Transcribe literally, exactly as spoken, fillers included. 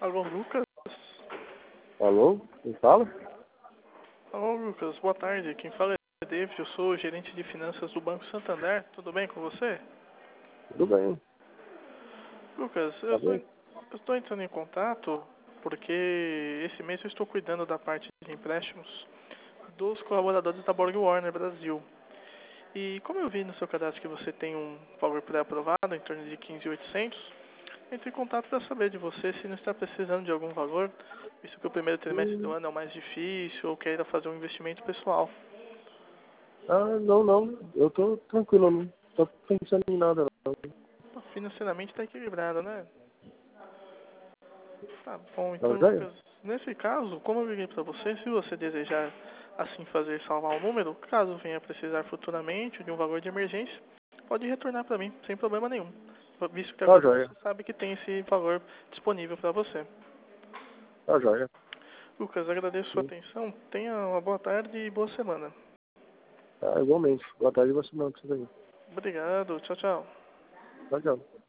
Alô, Lucas? Alô? Quem fala? Alô, Lucas, boa tarde. Quem fala é David, eu sou o gerente de finanças do Banco Santander. Tudo bem com você? Tudo bem. Lucas, eu Tá estou bem? eu estou entrando em contato porque esse mês eu estou cuidando da parte de empréstimos dos colaboradores da Borg Warner Brasil. E como eu vi no seu cadastro que você tem um valor pré-aprovado em torno de quinze mil e oitocentos, entrei em contato para saber de você se não está precisando de algum valor, visto que o primeiro trimestre do Hum, ano é o mais difícil ou queira fazer um investimento pessoal. ah, não, não. Eu tô tranquilo, não tô pensando em nada, não. Financeiramente está equilibrado, né? Tá bom, Tá então, joia? Lucas, nesse caso, como eu liguei para você, se você desejar assim fazer salvar o número, caso venha precisar futuramente de um valor de emergência, pode retornar para mim, sem problema nenhum. Visto que Tá agora joia. você sabe que tem esse valor disponível para você. Tá joia. Lucas, agradeço sua Sim. atenção, tenha uma boa tarde e boa semana. Tá, igualmente. Boa tarde e boa semana pra vocês aí. Obrigado, tchau, tchau. Tchau, tchau.